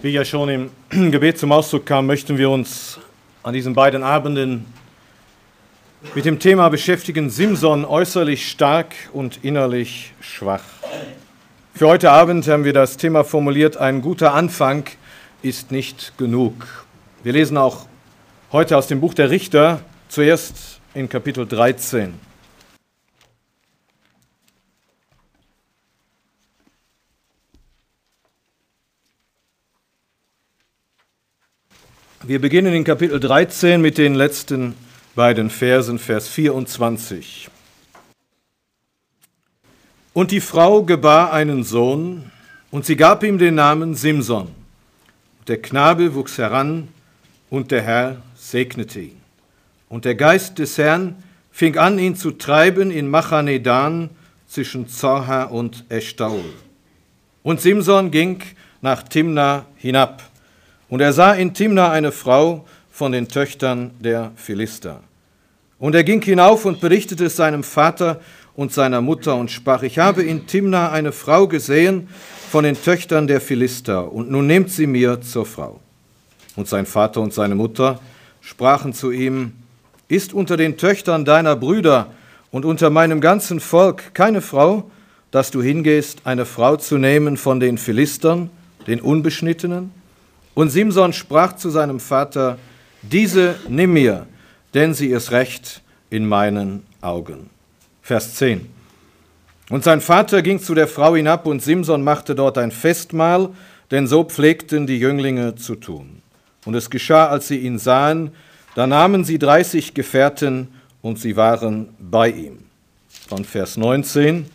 Wie ja schon im Gebet zum Ausdruck kam, möchten wir uns an diesen beiden Abenden mit dem Thema beschäftigen: Simson, äußerlich stark und innerlich schwach. Für heute Abend haben wir das Thema formuliert: Ein guter Anfang ist nicht genug. Wir lesen auch heute aus dem Buch der Richter, zuerst in Kapitel 13. Wir beginnen in Kapitel 13 mit den letzten beiden Versen, Vers 24. Und die Frau gebar einen Sohn, und sie gab ihm den Namen Simson. Der Knabe wuchs heran, und der Herr segnete ihn. Und der Geist des Herrn fing an, ihn zu treiben in Machanedan zwischen Zorha und Eshtaol. Und Simson ging nach Timna hinab. Und er sah in Timna eine Frau von den Töchtern der Philister. Und er ging hinauf und berichtete es seinem Vater und seiner Mutter und sprach: Ich habe in Timna eine Frau gesehen von den Töchtern der Philister, und nun nehmt sie mir zur Frau. Und sein Vater und seine Mutter sprachen zu ihm: Ist unter den Töchtern deiner Brüder und unter meinem ganzen Volk keine Frau, dass du hingehst, eine Frau zu nehmen von den Philistern, den Unbeschnittenen? Und Simson sprach zu seinem Vater: Diese nimm mir, denn sie ist recht in meinen Augen. Vers 10. Und sein Vater ging zu der Frau hinab, und Simson machte dort ein Festmahl, denn so pflegten die Jünglinge zu tun. Und es geschah, als sie ihn sahen, da nahmen sie 30 Gefährten, und sie waren bei ihm. Von Vers 19.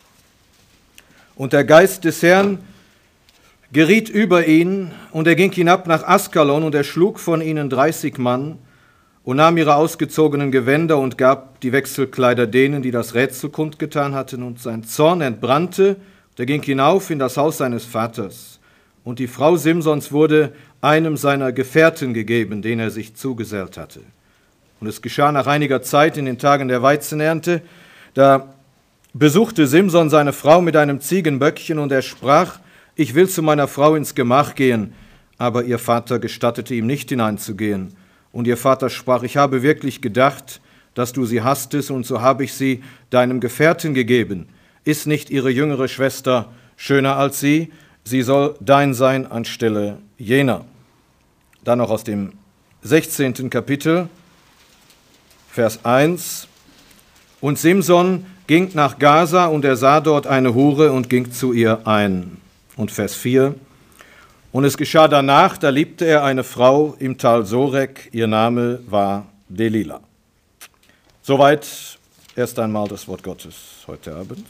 Und der Geist des Herrn geriet über ihn, und er ging hinab nach Askalon, und er schlug von ihnen 30 Mann und nahm ihre ausgezogenen Gewänder und gab die Wechselkleider denen, die das Rätsel kundgetan hatten. Und sein Zorn entbrannte, und er ging hinauf in das Haus seines Vaters. Und die Frau Simsons wurde einem seiner Gefährten gegeben, den er sich zugesellt hatte. Und es geschah nach einiger Zeit in den Tagen der Weizenernte, da besuchte Simson seine Frau mit einem Ziegenböckchen, und er sprach: Ich will zu meiner Frau ins Gemach gehen. Aber ihr Vater gestattete ihm nicht hineinzugehen. Und ihr Vater sprach: Ich habe wirklich gedacht, dass du sie hasstest, und so habe ich sie deinem Gefährten gegeben. Ist nicht ihre jüngere Schwester schöner als sie? Sie soll dein sein anstelle jener. Dann noch aus dem 16. Kapitel, Vers 1. Und Simson ging nach Gaza, und er sah dort eine Hure und ging zu ihr ein. Und Vers 4. Und es geschah danach, da liebte er eine Frau im Tal Sorek, ihr Name war Delila. Soweit erst einmal das Wort Gottes heute Abend.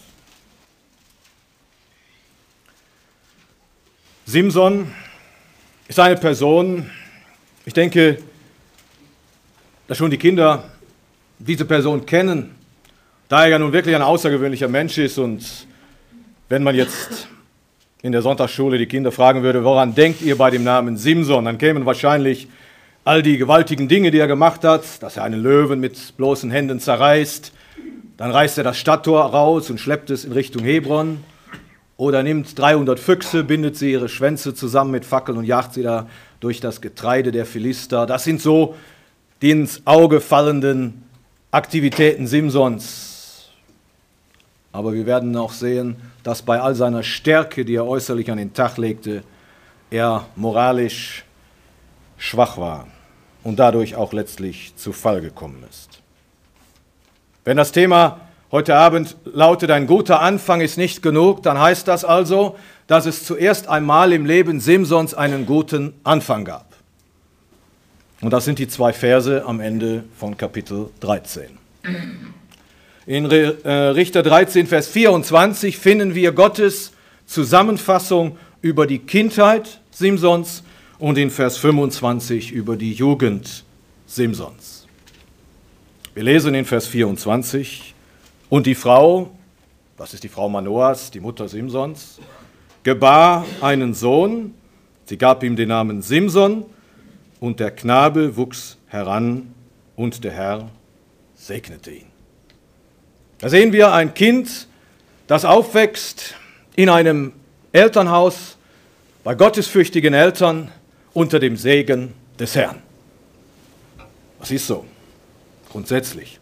Simson ist eine Person, ich denke, dass schon die Kinder diese Person kennen, da er ja nun wirklich ein außergewöhnlicher Mensch ist. Und wenn man jetzt in der Sonntagsschule die Kinder fragen würde: Woran denkt ihr bei dem Namen Simson? Dann kämen wahrscheinlich all die gewaltigen Dinge, die er gemacht hat, dass er einen Löwen mit bloßen Händen zerreißt, dann reißt er das Stadttor raus und schleppt es in Richtung Hebron, oder nimmt 300 Füchse, bindet sie ihre Schwänze zusammen mit Fackeln und jagt sie da durch das Getreide der Philister. Das sind so die ins Auge fallenden Aktivitäten Simsons. Aber wir werden auch sehen, dass bei all seiner Stärke, die er äußerlich an den Tag legte, er moralisch schwach war und dadurch auch letztlich zu Fall gekommen ist. Wenn das Thema heute Abend lautet: Ein guter Anfang ist nicht genug, dann heißt das also, dass es zuerst einmal im Leben Simsons einen guten Anfang gab. Und das sind die 2 Verse am Ende von Kapitel 13. In Richter 13, Vers 24 finden wir Gottes Zusammenfassung über die Kindheit Simsons und in Vers 25 über die Jugend Simsons. Wir lesen in Vers 24: Und die Frau, das ist die Frau Manoas, die Mutter Simsons, gebar einen Sohn, sie gab ihm den Namen Simson, und der Knabe wuchs heran, und der Herr segnete ihn. Da sehen wir ein Kind, das aufwächst in einem Elternhaus, bei gottesfürchtigen Eltern unter dem Segen des Herrn. Das ist so, grundsätzlich.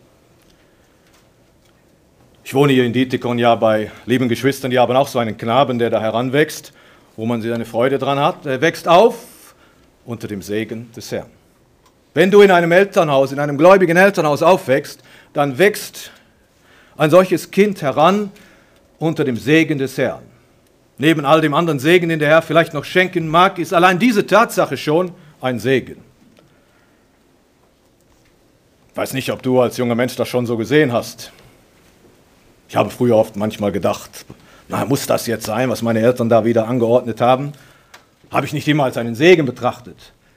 Ich wohne hier in Dietikon ja bei lieben Geschwistern, die haben auch so einen Knaben, der da heranwächst, wo man eine Freude dran hat. Er wächst auf unter dem Segen des Herrn. Wenn du in einem Elternhaus, in einem gläubigen Elternhaus aufwächst, dann wächst ein solches Kind heran unter dem Segen des Herrn. Neben all dem anderen Segen, den der Herr vielleicht noch schenken mag, ist allein diese Tatsache schon ein Segen. Ich weiß nicht, ob du als junger Mensch das schon so gesehen hast. Ich habe früher oft manchmal gedacht, na, muss das jetzt sein, was meine Eltern da wieder angeordnet haben? Habe ich nicht immer als einen Segen betrachtet.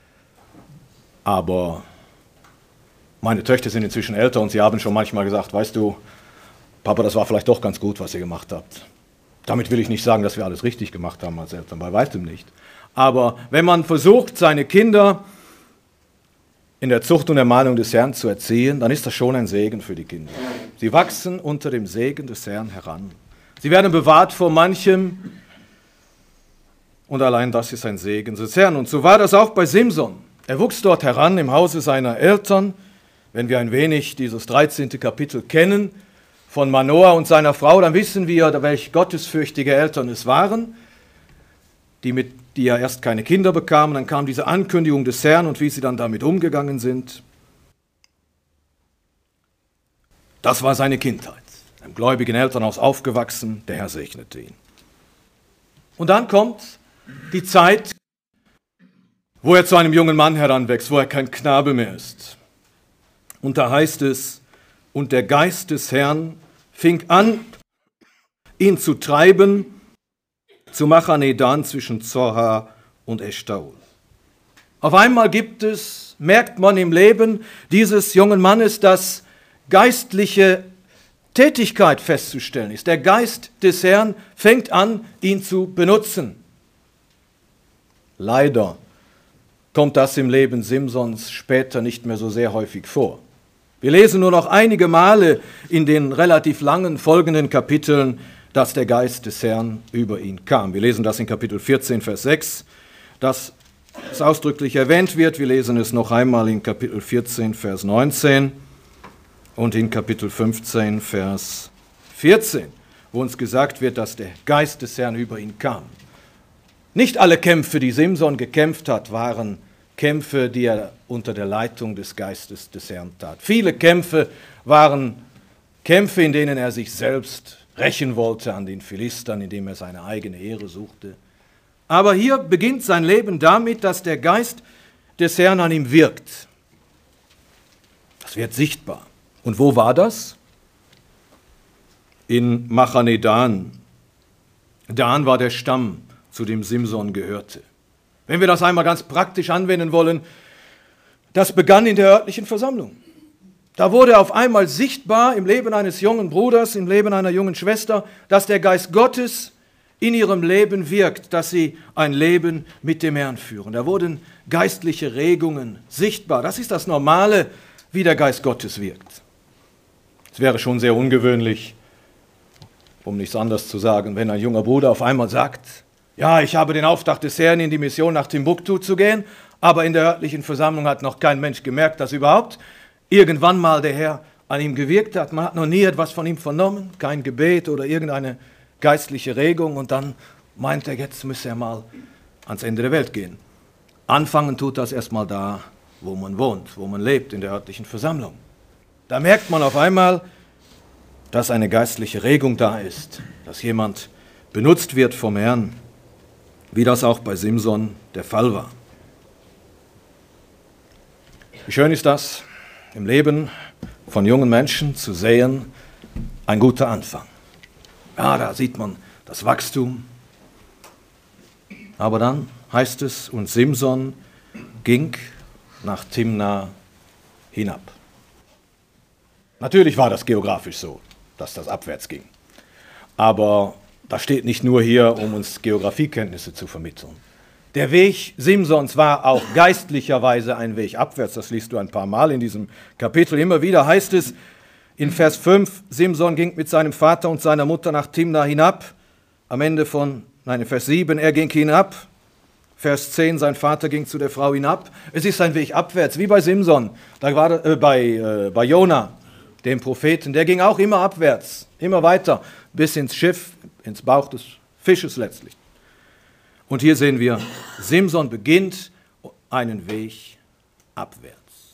Aber meine Töchter sind inzwischen älter und sie haben schon manchmal gesagt, weißt du, Papa, das war vielleicht doch ganz gut, was ihr gemacht habt. Damit will ich nicht sagen, dass wir alles richtig gemacht haben als Eltern, bei weitem nicht. Aber wenn man versucht, seine Kinder in der Zucht und Ermahnung des Herrn zu erziehen, dann ist das schon ein Segen für die Kinder. Sie wachsen unter dem Segen des Herrn heran. Sie werden bewahrt vor manchem und allein das ist ein Segen des Herrn. Und so war das auch bei Simson. Er wuchs dort heran im Hause seiner Eltern. Wenn wir ein wenig dieses 13. Kapitel kennen von Manoah und seiner Frau, dann wissen wir, welch gottesfürchtige Eltern es waren, die ja erst keine Kinder bekamen. Dann kam diese Ankündigung des Herrn und wie sie dann damit umgegangen sind. Das war seine Kindheit. Im gläubigen Elternhaus aufgewachsen, der Herr segnete ihn. Und dann kommt die Zeit, wo er zu einem jungen Mann heranwächst, wo er kein Knabe mehr ist. Und da heißt es, und der Geist des Herrn fing an, ihn zu treiben, zu Machanedan zwischen Zorha und Eshtaol. Auf einmal merkt man im Leben dieses jungen Mannes, dass geistliche Tätigkeit festzustellen ist. Der Geist des Herrn fängt an, ihn zu benutzen. Leider kommt das im Leben Simsons später nicht mehr so sehr häufig vor. Wir lesen nur noch einige Male in den relativ langen folgenden Kapiteln, dass der Geist des Herrn über ihn kam. Wir lesen das in Kapitel 14, Vers 6, dass es ausdrücklich erwähnt wird. Wir lesen es noch einmal in Kapitel 14, Vers 19 und in Kapitel 15, Vers 14, wo uns gesagt wird, dass der Geist des Herrn über ihn kam. Nicht alle Kämpfe, die Simson gekämpft hat, waren Kämpfe, die er unter der Leitung des Geistes des Herrn tat. Viele Kämpfe waren Kämpfe, in denen er sich selbst rächen wollte an den Philistern, indem er seine eigene Ehre suchte. Aber hier beginnt sein Leben damit, dass der Geist des Herrn an ihm wirkt. Das wird sichtbar. Und wo war das? In Machanedan. Dan war der Stamm, zu dem Simson gehörte. Wenn wir das einmal ganz praktisch anwenden wollen, das begann in der örtlichen Versammlung. Da wurde auf einmal sichtbar im Leben eines jungen Bruders, im Leben einer jungen Schwester, dass der Geist Gottes in ihrem Leben wirkt, dass sie ein Leben mit dem Herrn führen. Da wurden geistliche Regungen sichtbar. Das ist das Normale, wie der Geist Gottes wirkt. Es wäre schon sehr ungewöhnlich, um nichts anderes zu sagen, wenn ein junger Bruder auf einmal sagt, ja, ich habe den Auftrag des Herrn, in die Mission nach Timbuktu zu gehen, aber in der örtlichen Versammlung hat noch kein Mensch gemerkt, dass überhaupt irgendwann mal der Herr an ihm gewirkt hat. Man hat noch nie etwas von ihm vernommen, kein Gebet oder irgendeine geistliche Regung und dann meint er, jetzt müsse er mal ans Ende der Welt gehen. Anfangen tut das erstmal da, wo man wohnt, wo man lebt, in der örtlichen Versammlung. Da merkt man auf einmal, dass eine geistliche Regung da ist, dass jemand benutzt wird vom Herrn, wie das auch bei Simson der Fall war. Wie schön ist das, im Leben von jungen Menschen zu sehen, ein guter Anfang. Ja, da sieht man das Wachstum. Aber dann heißt es, und Simson ging nach Timna hinab. Natürlich war das geografisch so, dass das abwärts ging. Aber das steht nicht nur hier, um uns Geografiekenntnisse zu vermitteln. Der Weg Simsons war auch geistlicherweise ein Weg abwärts. Das liest du ein paar Mal in diesem Kapitel. Immer wieder heißt es in Vers 5, Simson ging mit seinem Vater und seiner Mutter nach Timna hinab. Am Ende in Vers 7, er ging hinab Vers 10, sein Vater ging zu der Frau hinab. Es ist ein Weg abwärts, wie bei Simson, da war, bei Jona, dem Propheten. Der ging auch immer abwärts, immer weiter, bis ins Schiff, ins Bauch des Fisches letztlich. Und hier sehen wir, Simson beginnt einen Weg abwärts.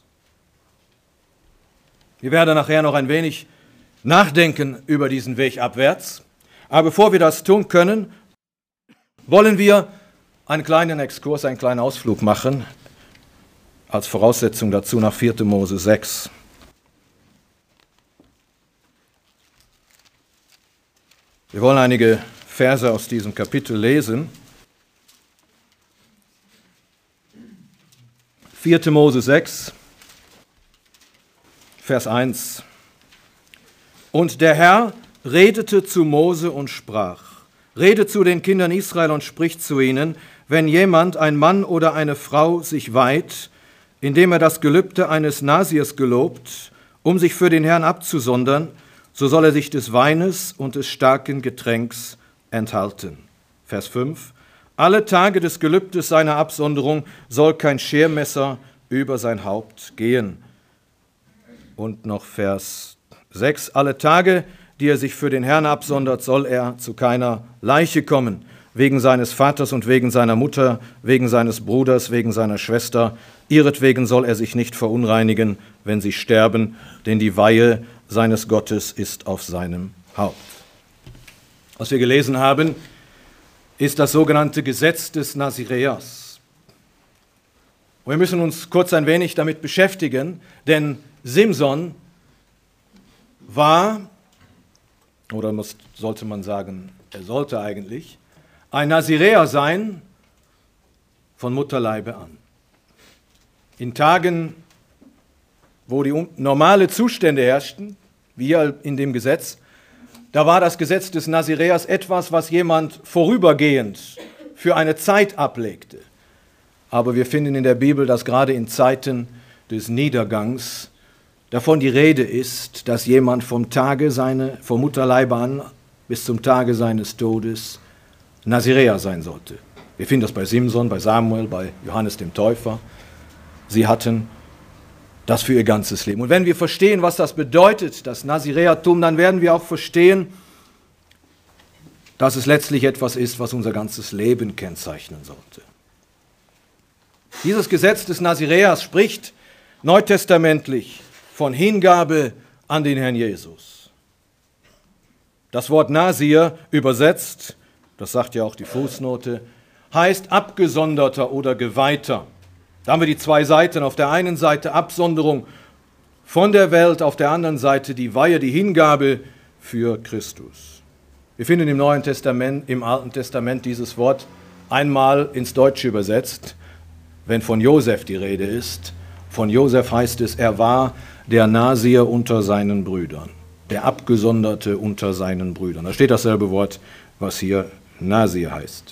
Wir werden nachher noch ein wenig nachdenken über diesen Weg abwärts. Aber bevor wir das tun können, wollen wir einen kleinen Exkurs, einen kleinen Ausflug machen, als Voraussetzung dazu nach 4. Mose 6. Wir wollen einige Verse aus diesem Kapitel lesen. 4. Mose 6, Vers 1. Und der Herr redete zu Mose und sprach: Rede zu den Kindern Israel und spricht zu ihnen, wenn jemand, ein Mann oder eine Frau, sich weiht, indem er das Gelübde eines Nasirs gelobt, um sich für den Herrn abzusondern, so soll er sich des Weines und des starken Getränks enthalten. Vers 5. Alle Tage des Gelübdes seiner Absonderung soll kein Schermesser über sein Haupt gehen. Und noch Vers 6. Alle Tage, die er sich für den Herrn absondert, soll er zu keiner Leiche kommen, wegen seines Vaters und wegen seiner Mutter, wegen seines Bruders, wegen seiner Schwester. Ihretwegen soll er sich nicht verunreinigen, wenn sie sterben, denn die Weihe seines Gottes ist auf seinem Haupt. Was wir gelesen haben, ist das sogenannte Gesetz des Naziräers. Und wir müssen uns kurz ein wenig damit beschäftigen, denn Simson war, oder sollte man sagen, er sollte eigentlich, ein Naziräer sein von Mutterleibe an. In Tagen, wo die normale Zustände herrschten, wie hier in dem Gesetz, da war das Gesetz des Naziräers etwas, was jemand vorübergehend für eine Zeit ablegte. Aber wir finden in der Bibel, dass gerade in Zeiten des Niedergangs davon die Rede ist, dass jemand vom Mutterleibe an bis zum Tage seines Todes Naziräer sein sollte. Wir finden das bei Simson, bei Samuel, bei Johannes dem Täufer. Sie hatten das für ihr ganzes Leben. Und wenn wir verstehen, was das bedeutet, das Naziräertum, dann werden wir auch verstehen, dass es letztlich etwas ist, was unser ganzes Leben kennzeichnen sollte. Dieses Gesetz des Naziräers spricht neutestamentlich von Hingabe an den Herrn Jesus. Das Wort Nasir übersetzt, das sagt ja auch die Fußnote, heißt Abgesonderter oder Geweihter. Da haben wir die zwei Seiten. Auf der einen Seite Absonderung von der Welt, auf der anderen Seite die Weihe, die Hingabe für Christus. Wir finden im Neuen Testament, im Alten Testament dieses Wort einmal ins Deutsche übersetzt, wenn von Josef die Rede ist. Von Josef heißt es, er war der Nasir unter seinen Brüdern, der Abgesonderte unter seinen Brüdern. Da steht dasselbe Wort, was hier Nasir heißt.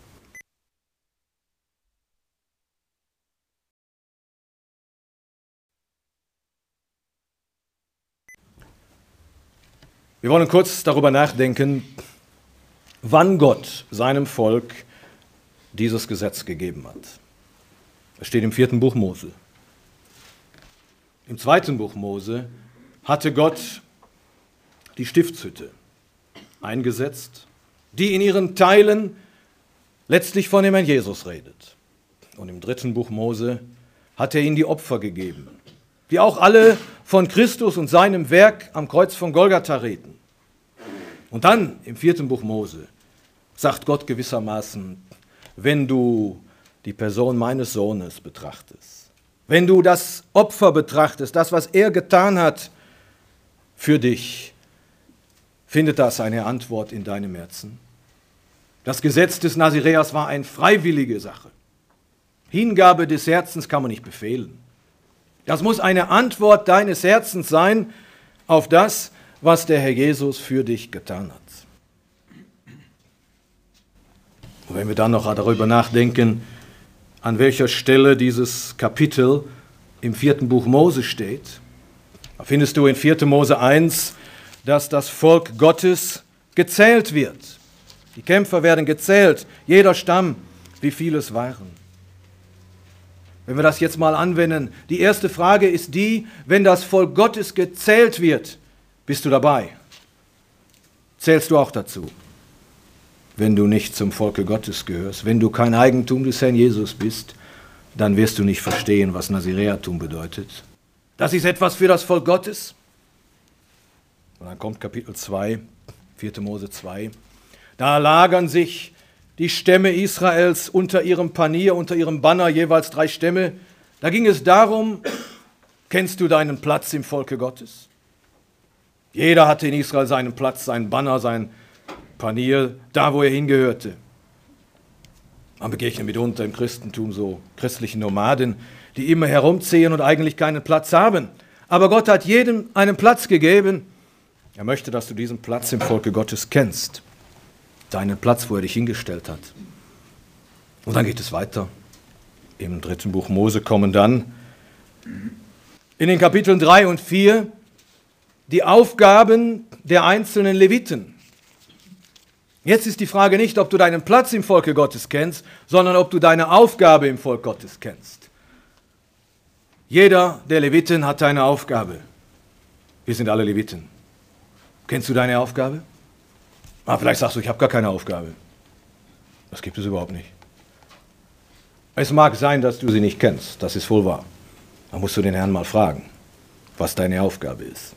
Wir wollen kurz darüber nachdenken, wann Gott seinem Volk dieses Gesetz gegeben hat. Das steht im 4. Buch Mose. Im 2. Buch Mose hatte Gott die Stiftshütte eingesetzt, die in ihren Teilen letztlich von dem Herrn Jesus redet. Und im 3. Buch Mose hat er ihnen die Opfer gegeben, die auch alle von Christus und seinem Werk am Kreuz von Golgatha reden. Und dann im 4. Buch Mose sagt Gott gewissermaßen, wenn du die Person meines Sohnes betrachtest, wenn du das Opfer betrachtest, das, was er getan hat für dich, findet das eine Antwort in deinem Herzen? Das Gesetz des Naziräers war eine freiwillige Sache. Hingabe des Herzens kann man nicht befehlen. Das muss eine Antwort deines Herzens sein auf das, was der Herr Jesus für dich getan hat. Und wenn wir dann noch darüber nachdenken, an welcher Stelle dieses Kapitel im 4. Buch Mose steht, da findest du in 4. Mose 1, dass das Volk Gottes gezählt wird. Die Kämpfer werden gezählt, jeder Stamm wie viele es waren. Wenn wir das jetzt mal anwenden, die erste Frage ist die, wenn das Volk Gottes gezählt wird, bist du dabei? Zählst du auch dazu? Wenn du nicht zum Volke Gottes gehörst, wenn du kein Eigentum des Herrn Jesus bist, dann wirst du nicht verstehen, was Naziräertum bedeutet. Das ist etwas für das Volk Gottes. Und dann kommt Kapitel 2, 4. Mose 2. Da lagern sich die Stämme Israels unter ihrem Panier, unter ihrem Banner, jeweils 3 Stämme. Da ging es darum, kennst du deinen Platz im Volke Gottes? Jeder hatte in Israel seinen Platz, sein Banner, sein Panier, da wo er hingehörte. Man begegnet mitunter im Christentum so christlichen Nomaden, die immer herumziehen und eigentlich keinen Platz haben. Aber Gott hat jedem einen Platz gegeben. Er möchte, dass du diesen Platz im Volke Gottes kennst. Deinen Platz, wo er dich hingestellt hat. Und dann geht es weiter. Im 3. Buch Mose kommen dann in den Kapiteln 3 und 4 die Aufgaben der einzelnen Leviten. Jetzt ist die Frage nicht, ob du deinen Platz im Volke Gottes kennst, sondern ob du deine Aufgabe im Volk Gottes kennst. Jeder der Leviten hat eine Aufgabe. Wir sind alle Leviten. Kennst du deine Aufgabe? Vielleicht sagst du, ich habe gar keine Aufgabe. Das gibt es überhaupt nicht. Es mag sein, dass du sie nicht kennst, das ist wohl wahr. Dann musst du den Herrn mal fragen, was deine Aufgabe ist.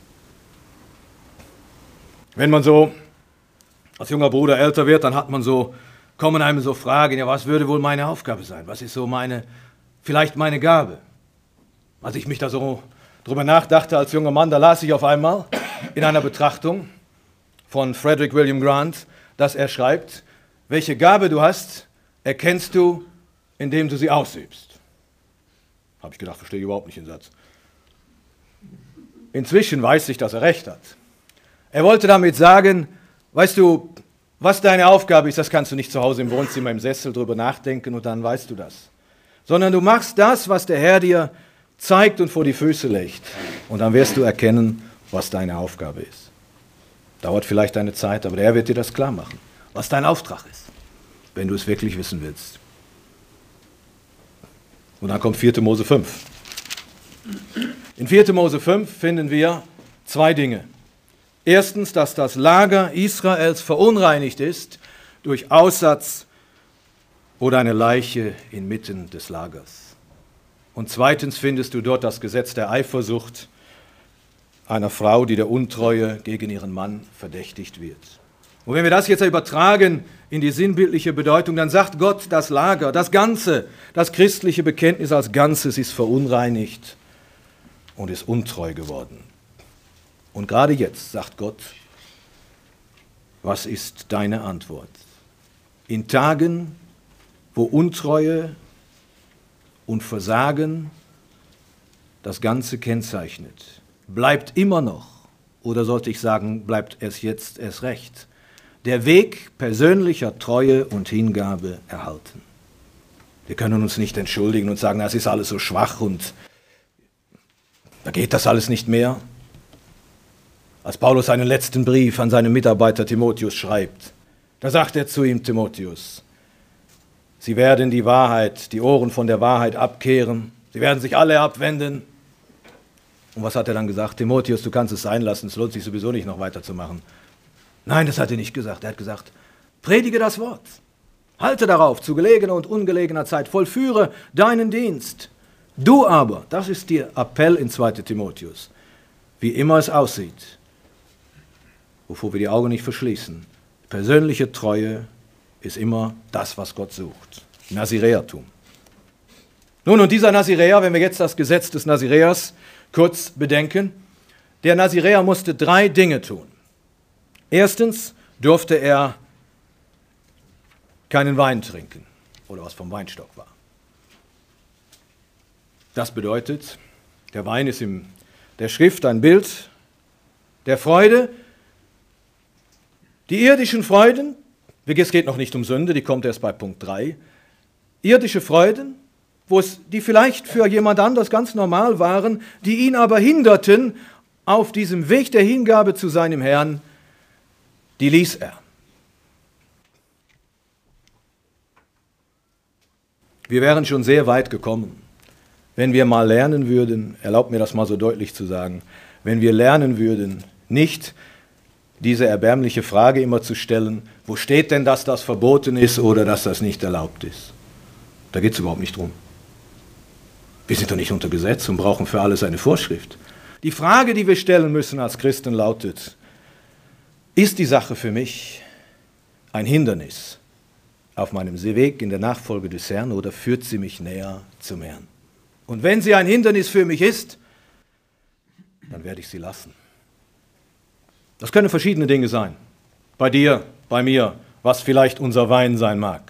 Wenn man so als junger Bruder älter wird, dann kommen einem so Fragen, ja, was würde wohl meine Aufgabe sein? Was ist so vielleicht meine Gabe? Als ich mich da so drüber nachdachte als junger Mann, da las ich auf einmal in einer Betrachtung von Frederick William Grant, dass er schreibt, welche Gabe du hast, erkennst du, indem du sie ausübst. Habe ich gedacht, verstehe ich überhaupt nicht den Satz. Inzwischen weiß ich, dass er recht hat. Er wollte damit sagen, weißt du, was deine Aufgabe ist, das kannst du nicht zu Hause im Wohnzimmer im Sessel drüber nachdenken und dann weißt du das. Sondern du machst das, was der Herr dir zeigt und vor die Füße legt. Und dann wirst du erkennen, was deine Aufgabe ist. Dauert vielleicht eine Zeit, aber der Herr wird dir das klar machen, was dein Auftrag ist, wenn du es wirklich wissen willst. Und dann kommt 4. Mose 5. In 4. Mose 5 finden wir 2 Dinge. Erstens, dass das Lager Israels verunreinigt ist durch Aussatz oder eine Leiche inmitten des Lagers. Und zweitens findest du dort das Gesetz der Eifersucht einer Frau, die der Untreue gegen ihren Mann verdächtigt wird. Und wenn wir das jetzt übertragen in die sinnbildliche Bedeutung, dann sagt Gott, das Lager, das Ganze, das christliche Bekenntnis als Ganzes ist verunreinigt und ist untreu geworden. Und gerade jetzt sagt Gott, was ist deine Antwort? In Tagen, wo Untreue und Versagen das Ganze kennzeichnet, bleibt immer noch, oder sollte ich sagen, bleibt es jetzt erst recht, der Weg persönlicher Treue und Hingabe erhalten. Wir können uns nicht entschuldigen und sagen, es ist alles so schwach und da geht das alles nicht mehr. Als Paulus seinen letzten Brief an seinen Mitarbeiter Timotheus schreibt, da sagt er zu ihm, Timotheus, sie werden die Ohren von der Wahrheit abkehren, sie werden sich alle abwenden. Und was hat er dann gesagt? Timotheus, du kannst es sein lassen, es lohnt sich sowieso nicht noch weiterzumachen. Nein, das hat er nicht gesagt. Er hat gesagt, predige das Wort, halte darauf zu gelegener und ungelegener Zeit, vollführe deinen Dienst. Du aber, das ist der Appell in 2. Timotheus, wie immer es aussieht, wovor wir die Augen nicht verschließen, persönliche Treue ist immer das, was Gott sucht. Naziräertum. Nun, und dieser Naziräer, wenn wir jetzt das Gesetz des Naziräers kurz bedenken, der Naziräer musste 3 Dinge tun. Erstens durfte er keinen Wein trinken oder was vom Weinstock war. Das bedeutet, der Wein ist in der Schrift ein Bild der Freude. Die irdischen Freuden, es geht noch nicht um Sünde, die kommt erst bei Punkt 3. Irdische Freuden, die vielleicht für jemand anders ganz normal waren, die ihn aber hinderten auf diesem Weg der Hingabe zu seinem Herrn, die ließ er. Wir wären schon sehr weit gekommen, wenn wir mal lernen würden, erlaubt mir das mal so deutlich zu sagen, wenn wir lernen würden, nicht diese erbärmliche Frage immer zu stellen, wo steht denn, dass das verboten ist oder dass das nicht erlaubt ist? Da geht es überhaupt nicht drum. Wir sind doch nicht unter Gesetz und brauchen für alles eine Vorschrift. Die Frage, die wir stellen müssen als Christen, lautet, ist die Sache für mich ein Hindernis auf meinem Weg in der Nachfolge des Herrn oder führt sie mich näher zum Herrn? Und wenn sie ein Hindernis für mich ist, dann werde ich sie lassen. Das können verschiedene Dinge sein. Bei dir, bei mir, was vielleicht unser Wein sein mag.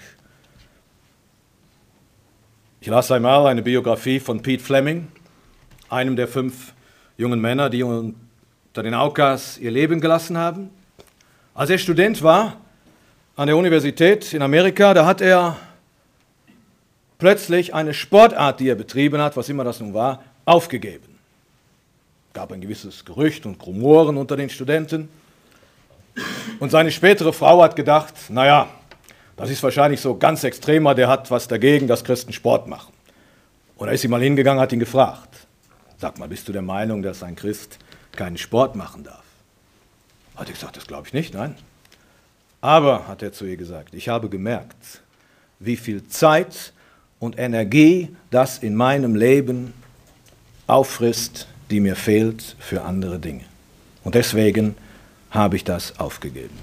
Ich las einmal eine Biografie von Pete Fleming, einem der 5 jungen Männer, die unter den Aukas ihr Leben gelassen haben. Als er Student war an der Universität in Amerika, da hat er plötzlich eine Sportart, die er betrieben hat, was immer das nun war, aufgegeben. Es gab ein gewisses Gerücht und Rumoren unter den Studenten. Und seine spätere Frau hat gedacht, naja, das ist wahrscheinlich so ganz extremer, der hat was dagegen, dass Christen Sport machen. Und da ist sie mal hingegangen, hat ihn gefragt, sag mal, bist du der Meinung, dass ein Christ keinen Sport machen darf? Hat er gesagt, das glaube ich nicht, nein. Aber, hat er zu ihr gesagt, ich habe gemerkt, wie viel Zeit und Energie das in meinem Leben auffrisst, die mir fehlt für andere Dinge. Und deswegen habe ich das aufgegeben.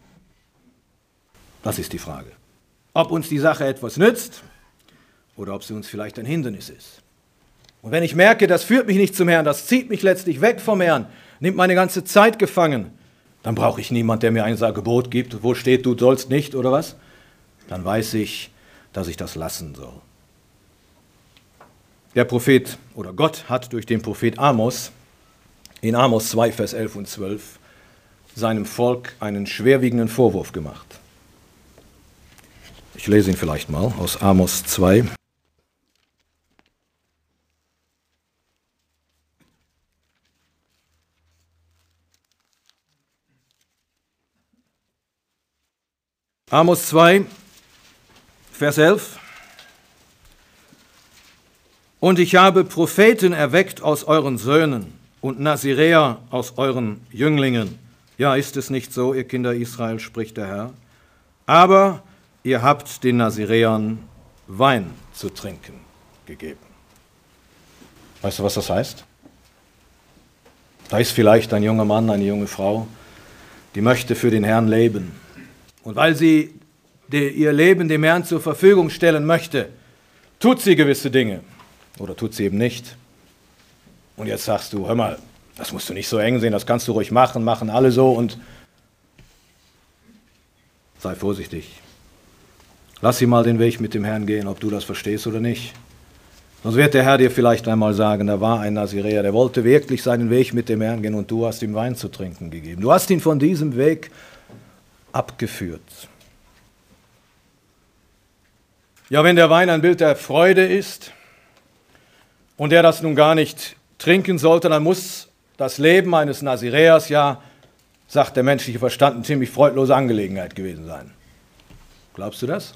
Das ist die Frage. Ob uns die Sache etwas nützt oder ob sie uns vielleicht ein Hindernis ist. Und wenn ich merke, das führt mich nicht zum Herrn, das zieht mich letztlich weg vom Herrn, nimmt meine ganze Zeit gefangen, dann brauche ich niemanden, der mir ein Gebot gibt, wo steht, du sollst nicht oder was. Dann weiß ich, dass ich das lassen soll. Der Prophet oder Gott hat durch den Prophet Amos in Amos 2, Vers 11 und 12 seinem Volk einen schwerwiegenden Vorwurf gemacht. Ich lese ihn vielleicht mal aus Amos 2. Amos 2, Vers 11. Und ich habe Propheten erweckt aus euren Söhnen und Naziräer aus euren Jünglingen. Ja, ist es nicht so, ihr Kinder Israel, spricht der Herr. Aber ihr habt den Naziräern Wein zu trinken gegeben. Weißt du, was das heißt? Da ist vielleicht ein junger Mann, eine junge Frau, die möchte für den Herrn leben. Und weil sie ihr Leben dem Herrn zur Verfügung stellen möchte, tut sie gewisse Dinge oder tut sie eben nicht. Und jetzt sagst du, hör mal, das musst du nicht so eng sehen, das kannst du ruhig machen, machen alle so und sei vorsichtig. Lass sie mal den Weg mit dem Herrn gehen, ob du das verstehst oder nicht. Sonst wird der Herr dir vielleicht einmal sagen, da war ein Naziräer, der wollte wirklich seinen Weg mit dem Herrn gehen und du hast ihm Wein zu trinken gegeben. Du hast ihn von diesem Weg abgeführt. Ja, wenn der Wein ein Bild der Freude ist und er das nun gar nicht trinken sollte, dann muss das Leben eines Naziräers ja, sagt der menschliche Verstand, eine ziemlich freudlose Angelegenheit gewesen sein. Glaubst du das?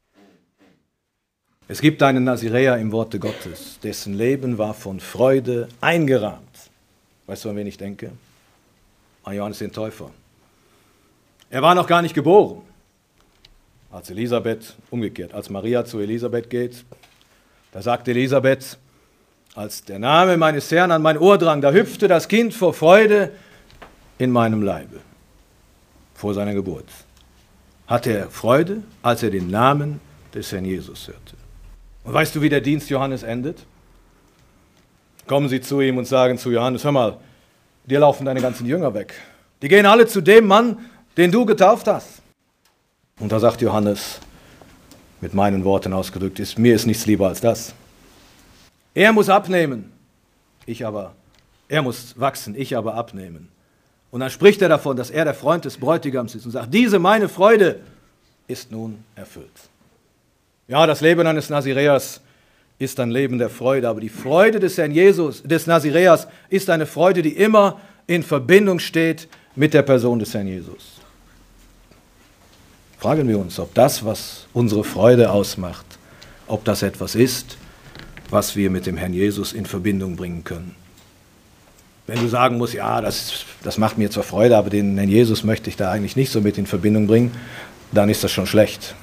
Es gibt einen Naziräer im Worte Gottes, dessen Leben war von Freude eingerahmt. Weißt du, an wen ich denke? An Johannes den Täufer. Er war noch gar nicht geboren, als Elisabeth, umgekehrt, als Maria zu Elisabeth geht. Da sagt Elisabeth, als der Name meines Herrn an mein Ohr drang, da hüpfte das Kind vor Freude in meinem Leibe, vor seiner Geburt. Hatte er Freude, als er den Namen des Herrn Jesus hörte. Und weißt du, wie der Dienst Johannes endet? Kommen sie zu ihm und sagen zu Johannes, hör mal, dir laufen deine ganzen Jünger weg. Die gehen alle zu dem Mann, den du getauft hast. Und da sagt Johannes, mit meinen Worten ausgedrückt, mir ist nichts lieber als das. Er muss abnehmen, er muss wachsen, ich aber abnehmen. Und dann spricht er davon, dass er der Freund des Bräutigams ist und sagt, diese meine Freude ist nun erfüllt. Ja, das Leben eines Naziräers ist ein Leben der Freude, aber die Freude des Herrn Jesus, des Naziräers, ist eine Freude, die immer in Verbindung steht mit der Person des Herrn Jesus. Fragen wir uns, ob das, was unsere Freude ausmacht, ob das etwas ist, was wir mit dem Herrn Jesus in Verbindung bringen können. Wenn du sagen musst, ja, das macht mir zwar Freude, aber den Herrn Jesus möchte ich da eigentlich nicht so mit in Verbindung bringen, dann ist das schon schlecht.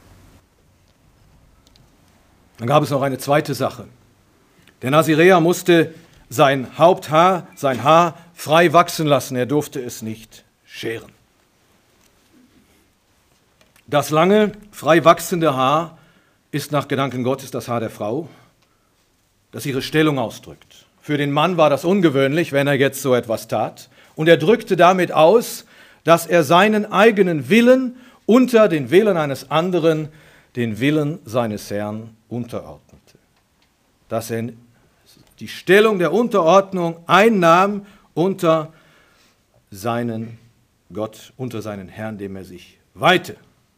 Dann gab es noch eine zweite Sache. Der Naziräer musste sein Haupthaar, sein Haar frei wachsen lassen, er durfte es nicht scheren. Das lange, frei wachsende Haar ist nach Gedanken Gottes das Haar der Frau, das ihre Stellung ausdrückt. Für den Mann war das ungewöhnlich, wenn er jetzt so etwas tat. Und er drückte damit aus, dass er seinen eigenen Willen unter den Willen eines anderen, den Willen seines Herrn, unterordnete. Dass er die Stellung der Unterordnung einnahm unter seinen Gott, unter seinen Herrn, dem er sich weihte.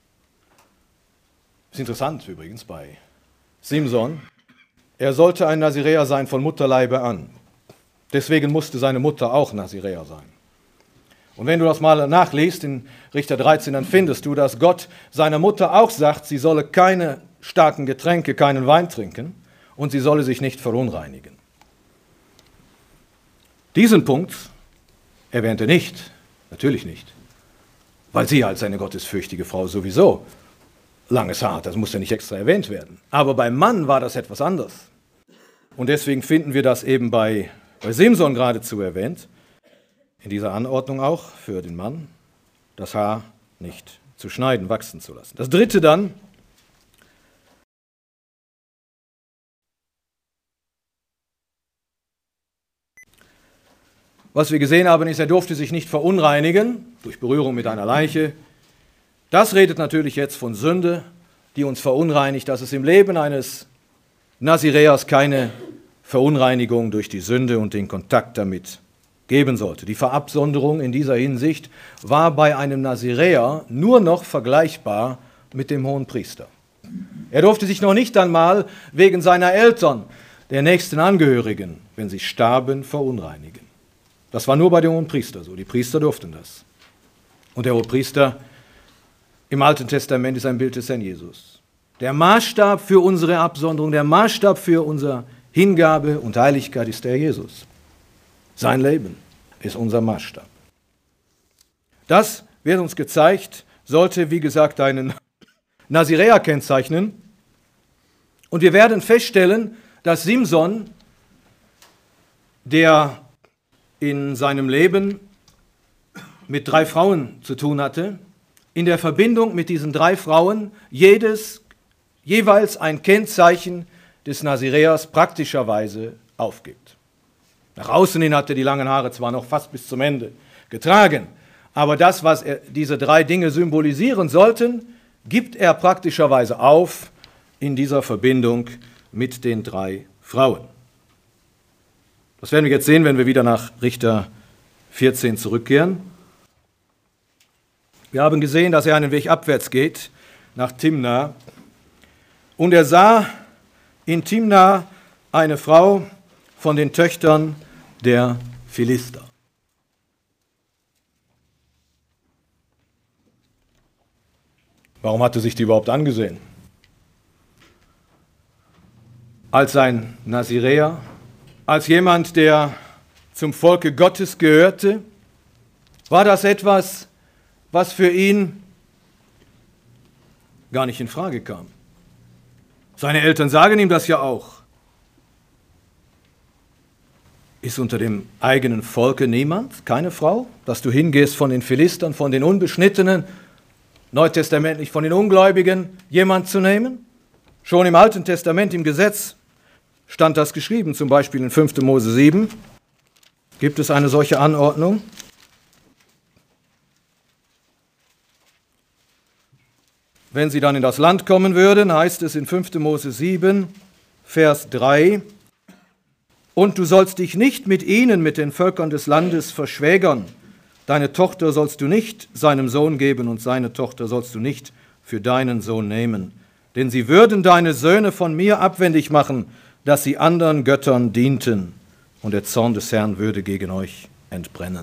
Das ist interessant übrigens bei Simson. Er sollte ein Naziräer sein von Mutterleibe an. Deswegen musste seine Mutter auch Naziräer sein. Und wenn du das mal nachliest in Richter 13, dann findest du, dass Gott seiner Mutter auch sagt, sie solle keine starken Getränke, keinen Wein trinken und sie solle sich nicht verunreinigen. Diesen Punkt erwähnt er nicht, natürlich nicht, weil sie als eine gottesfürchtige Frau sowieso langes Haar hat, das muss ja nicht extra erwähnt werden. Aber beim Mann war das etwas anders. Und deswegen finden wir das eben bei Simson geradezu erwähnt, in dieser Anordnung auch für den Mann, das Haar nicht zu schneiden, wachsen zu lassen. Das dritte dann, was wir gesehen haben, ist, er durfte sich nicht verunreinigen durch Berührung mit einer Leiche. Das redet natürlich jetzt von Sünde, die uns verunreinigt, dass es im Leben eines Naziräers keine Verunreinigung durch die Sünde und den Kontakt damit geben sollte. Die Verabsonderung in dieser Hinsicht war bei einem Naziräer nur noch vergleichbar mit dem Hohenpriester. Er durfte sich noch nicht einmal wegen seiner Eltern, der nächsten Angehörigen, wenn sie starben, verunreinigen. Das war nur bei dem Hohenpriester so. Die Priester durften das. Und der Hohenpriester im Alten Testament ist ein Bild des Herrn Jesus. Der Maßstab für unsere Absonderung, der Maßstab für unsere Hingabe und Heiligkeit ist der Jesus. Sein Leben ist unser Maßstab. Das wird uns gezeigt, sollte, wie gesagt, einen Naziräer kennzeichnen. Und wir werden feststellen, dass Simson, der in seinem Leben mit 3 Frauen zu tun hatte, in der Verbindung mit diesen 3 Frauen jeweils ein Kennzeichen des Naziräers praktischerweise aufgibt. Nach außen hin hat er die langen Haare zwar noch fast bis zum Ende getragen, aber das, was diese 3 Dinge symbolisieren sollten, gibt er praktischerweise auf in dieser Verbindung mit den 3 Frauen. Das werden wir jetzt sehen, wenn wir wieder nach Richter 14 zurückkehren. Wir haben gesehen, dass er einen Weg abwärts geht, nach Timna. Und er sah in Timna eine Frau von den Töchtern der Philister. Warum hat er sich die überhaupt angesehen? Als ein Naziräer, als jemand, der zum Volke Gottes gehörte, war das etwas, was für ihn gar nicht in Frage kam. Seine Eltern sagen ihm das ja auch. Ist unter dem eigenen Volke niemand, keine Frau, dass du hingehst von den Philistern, von den Unbeschnittenen, neutestamentlich von den Ungläubigen, jemand zu nehmen? Schon im Alten Testament, im Gesetz, stand das geschrieben, zum Beispiel in 5. Mose 7, gibt es eine solche Anordnung. Wenn sie dann in das Land kommen würden, heißt es in 5. Mose 7, Vers 3, und du sollst dich nicht mit ihnen, mit den Völkern des Landes verschwägern. Deine Tochter sollst du nicht seinem Sohn geben und seine Tochter sollst du nicht für deinen Sohn nehmen. Denn sie würden deine Söhne von mir abwendig machen, dass sie anderen Göttern dienten, und der Zorn des Herrn würde gegen euch entbrennen.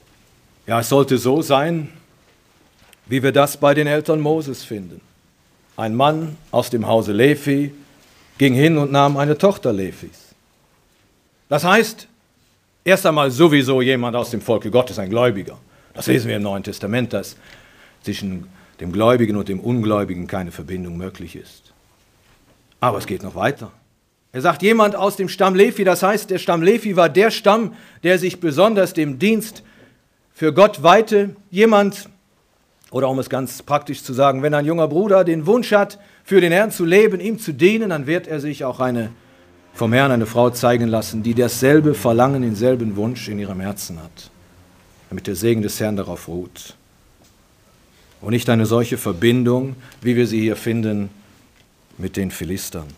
Ja, es sollte so sein, wie wir das bei den Eltern Moses finden. ein Mann aus dem Hause Levi, ging hin und nahm eine Tochter Levis. Das heißt, erst einmal sowieso jemand aus dem Volke Gottes, ein Gläubiger. Das lesen wir im Neuen Testament, dass zwischen dem Gläubigen und dem Ungläubigen keine Verbindung möglich ist. Aber es geht noch weiter. Er sagt, jemand aus dem Stamm Levi, das heißt, der Stamm Levi war der Stamm, der sich besonders dem Dienst für Gott weihte. Jemand, oder um es ganz praktisch zu sagen, wenn ein junger Bruder den Wunsch hat, für den Herrn zu leben, ihm zu dienen, dann wird er sich auch vom Herrn eine Frau zeigen lassen, die dasselbe Verlangen, denselben Wunsch in ihrem Herzen hat, damit der Segen des Herrn darauf ruht. Und nicht eine solche Verbindung, wie wir sie hier finden, mit den Philistern.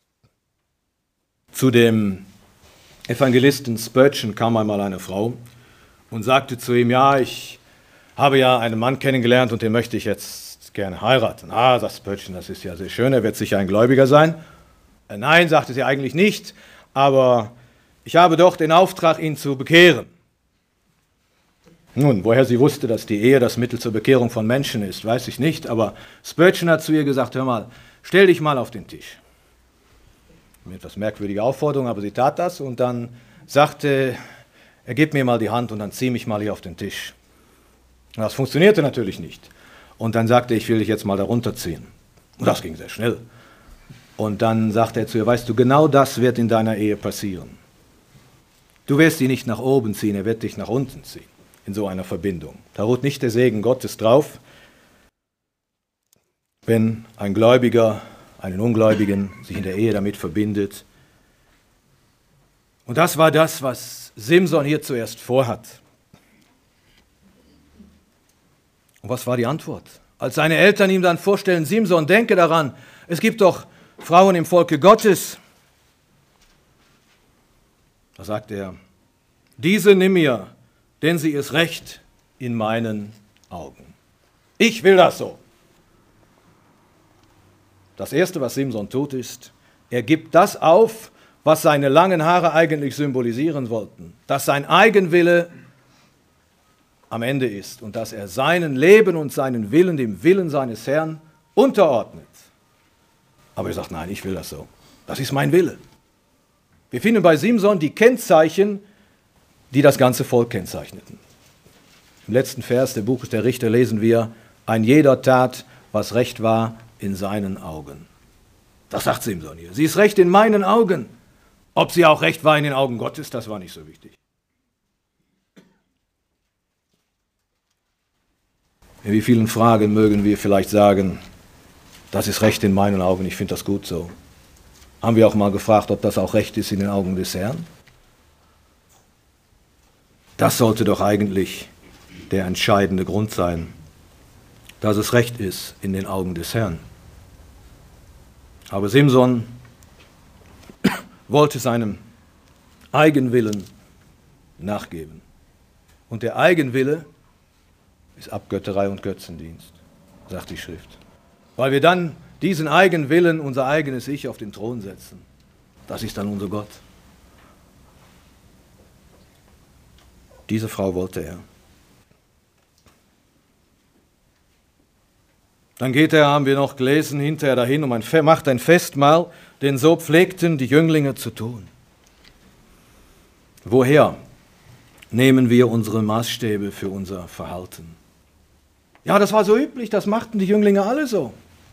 Zu dem Evangelisten Spurgeon kam einmal eine Frau und sagte zu ihm, ja, ich habe ja einen Mann kennengelernt und den möchte ich jetzt gerne heiraten. Ah, sagt Spurgeon, das ist ja sehr schön, er wird sicher ein Gläubiger sein. Nein, sagte sie eigentlich nicht, aber ich habe doch den Auftrag, ihn zu bekehren. Nun, woher sie wusste, dass die Ehe das Mittel zur Bekehrung von Menschen ist, weiß ich nicht, aber Spurgeon hat zu ihr gesagt, hör mal, stell dich mal auf den Tisch. Eine etwas merkwürdige Aufforderung, aber sie tat das und dann sagte, er gibt mir mal die Hand und dann zieh mich mal hier auf den Tisch. Und das funktionierte natürlich nicht. Und dann sagte er, ich will dich jetzt mal da runterziehen. Und das ging sehr schnell. Und dann sagte er zu ihr, weißt du, genau das wird in deiner Ehe passieren. Du wirst ihn nicht nach oben ziehen, er wird dich nach unten ziehen, in so einer Verbindung. Da ruht nicht der Segen Gottes drauf, wenn ein Gläubiger einen Ungläubigen sich in der Ehe damit verbindet. Und das war das, was Simson hier zuerst vorhat. Und was war die Antwort? Als seine Eltern ihm dann vorstellen, Simson, denke daran, es gibt doch Frauen im Volke Gottes. Da sagt er, diese nimm mir, denn sie ist recht in meinen Augen. Ich will das so. Das Erste, was Simson tut, ist, er gibt das auf, was seine langen Haare eigentlich symbolisieren wollten, dass sein Eigenwille am Ende ist und dass er seinen Leben und seinen Willen dem Willen seines Herrn unterordnet. Aber er sagt, nein, ich will das so. Das ist mein Wille. Wir finden bei Simson die Kennzeichen, die das ganze Volk kennzeichneten. Im letzten Vers des Buches der Richter lesen wir, ein jeder tat, was recht war in seinen Augen. Das sagt Simson hier. Sie ist recht in meinen Augen. Ob sie auch recht war in den Augen Gottes, das war nicht so wichtig. In wie vielen Fragen mögen wir vielleicht sagen, das ist recht in meinen Augen, ich finde das gut so. Haben wir auch mal gefragt, ob das auch recht ist in den Augen des Herrn? Das sollte doch eigentlich der entscheidende Grund sein, dass es recht ist in den Augen des Herrn. Aber Simson wollte seinem Eigenwillen nachgeben. Und der Eigenwille ist Abgötterei und Götzendienst, sagt die Schrift. Weil wir dann diesen Eigenwillen, unser eigenes Ich, auf den Thron setzen. Das ist dann unser Gott. Diese Frau wollte er. Dann geht er, haben wir noch gelesen, hinterher dahin und macht ein Festmahl, denn so pflegten die Jünglinge zu tun. Woher nehmen wir unsere Maßstäbe für unser Verhalten? Ja, das war so üblich, das machten die Jünglinge alle so.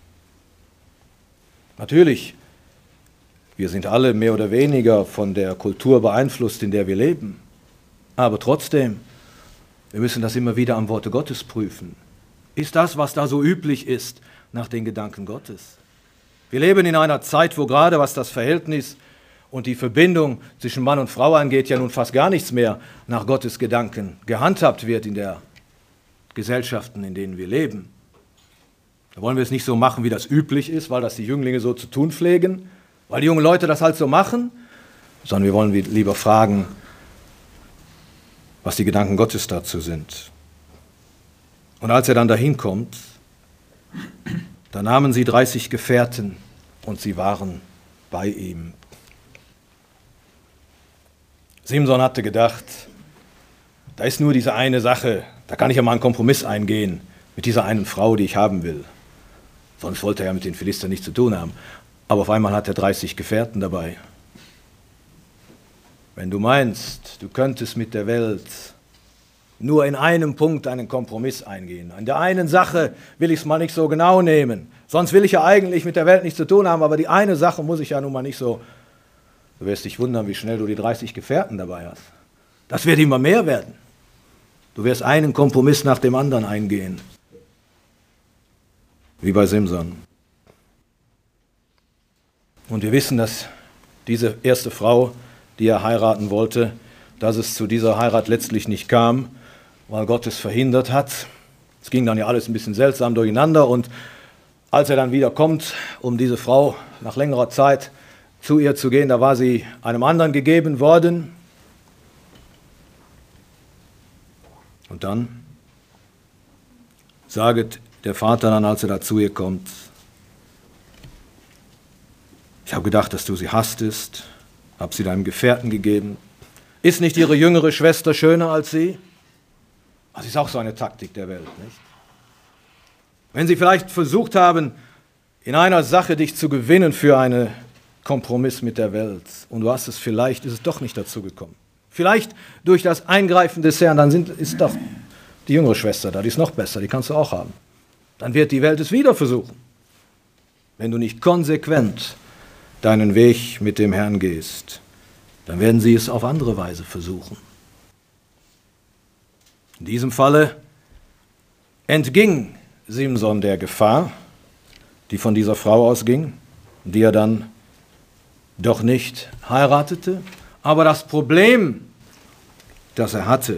Natürlich, wir sind alle mehr oder weniger von der Kultur beeinflusst, in der wir leben. Aber trotzdem, wir müssen das immer wieder am Worte Gottes prüfen. Ist das, was da so üblich ist, nach den Gedanken Gottes? Wir leben in einer Zeit, wo gerade was das Verhältnis und die Verbindung zwischen Mann und Frau angeht, ja nun fast gar nichts mehr nach Gottes Gedanken gehandhabt wird in der Gesellschaften, in denen wir leben. Da wollen wir es nicht so machen, wie das üblich ist, weil das die Jünglinge so zu tun pflegen, weil die jungen Leute das halt so machen, sondern wir wollen lieber fragen, was die Gedanken Gottes dazu sind. Und als er dann dahin kommt, da nahmen sie 30 Gefährten und sie waren bei ihm. Simson hatte gedacht, da ist nur diese eine Sache, da kann ich ja mal einen Kompromiss eingehen mit dieser einen Frau, die ich haben will. Sonst wollte er ja mit den Philistern nichts zu tun haben. Aber auf einmal hat er 30 Gefährten dabei. Wenn du meinst, du könntest mit der Welt nur in einem Punkt einen Kompromiss eingehen. An der einen Sache will ich es mal nicht so genau nehmen. Sonst will ich ja eigentlich mit der Welt nichts zu tun haben, aber die eine Sache muss ich ja nun mal nicht so. Du wirst dich wundern, wie schnell du die 30 Gefährten dabei hast. Das wird immer mehr werden. Du wirst einen Kompromiss nach dem anderen eingehen. Wie bei Simson. Und wir wissen, dass diese erste Frau, die er heiraten wollte, dass es zu dieser Heirat letztlich nicht kam, weil Gott es verhindert hat. Es ging dann ja alles ein bisschen seltsam durcheinander und als er dann wieder kommt, um diese Frau nach längerer Zeit zu ihr zu gehen, da war sie einem anderen gegeben worden. Und dann saget der Vater dann, als er da zu ihr kommt, ich habe gedacht, dass du sie hasstest, habe sie deinem Gefährten gegeben. Ist nicht ihre jüngere Schwester schöner als sie? Das ist auch so eine Taktik der Welt, nicht? Wenn sie vielleicht versucht haben, in einer Sache dich zu gewinnen für einen Kompromiss mit der Welt und du hast es vielleicht, ist es doch nicht dazu gekommen. Vielleicht durch das Eingreifen des Herrn, dann ist doch die jüngere Schwester da, die ist noch besser, die kannst du auch haben. Dann wird die Welt es wieder versuchen. Wenn du nicht konsequent deinen Weg mit dem Herrn gehst, dann werden sie es auf andere Weise versuchen. In diesem Falle entging Simson der Gefahr, die von dieser Frau ausging, die er dann doch nicht heiratete. Aber das Problem, das er hatte,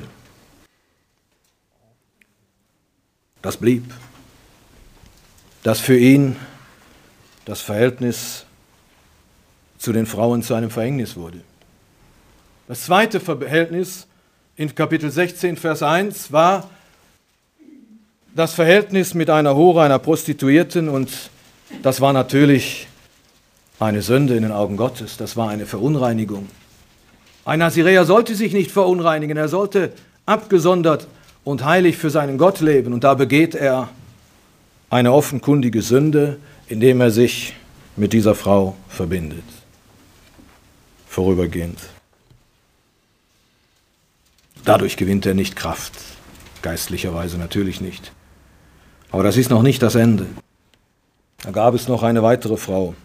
das blieb, dass für ihn das Verhältnis zu den Frauen zu einem Verhängnis wurde. Das zweite Verhältnis in Kapitel 16, Vers 1 war das Verhältnis mit einer Hure, einer Prostituierten, und das war natürlich eine Sünde in den Augen Gottes, das war eine Verunreinigung. Ein Naziräer sollte sich nicht verunreinigen, er sollte abgesondert und heilig für seinen Gott leben, und da begeht er eine offenkundige Sünde, indem er sich mit dieser Frau verbindet. Vorübergehend. Dadurch gewinnt er nicht Kraft, geistlicherweise natürlich nicht. Aber das ist noch nicht das Ende. Da gab es noch eine weitere Frau.